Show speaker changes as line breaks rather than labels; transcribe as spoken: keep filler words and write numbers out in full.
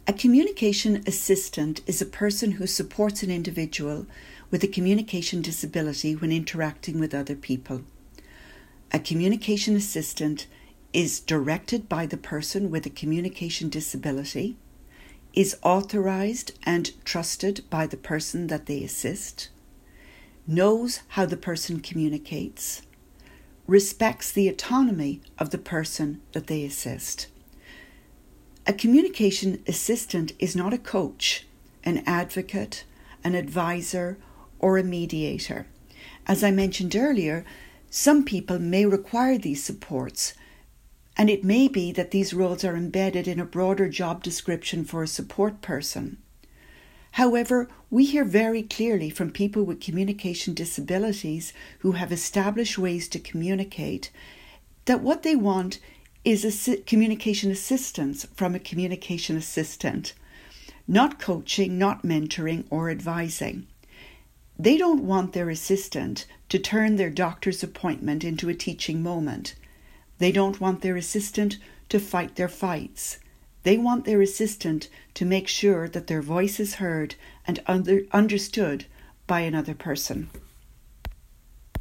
A communication assistant is a person who supports an individual with a communication disability when interacting with other people. A communication assistant is directed by the person with a communication disability, is authorized and trusted by the person that they assist, knows how the person communicates, respects the autonomy of the person that they assist. A communication assistant is not a coach, an advocate, an advisor, or a mediator. As I mentioned earlier, some people may require these supports, and it may be that these roles are embedded in a broader job description for a support person. However, we hear very clearly from people with communication disabilities who have established ways to communicate that what they want is a communication assistance from a communication assistant, not coaching, not mentoring or advising. They don't want their assistant to turn their doctor's appointment into a teaching moment. They don't want their assistant to fight their fights. They want their assistant to make sure that their voice is heard and under, understood by another person.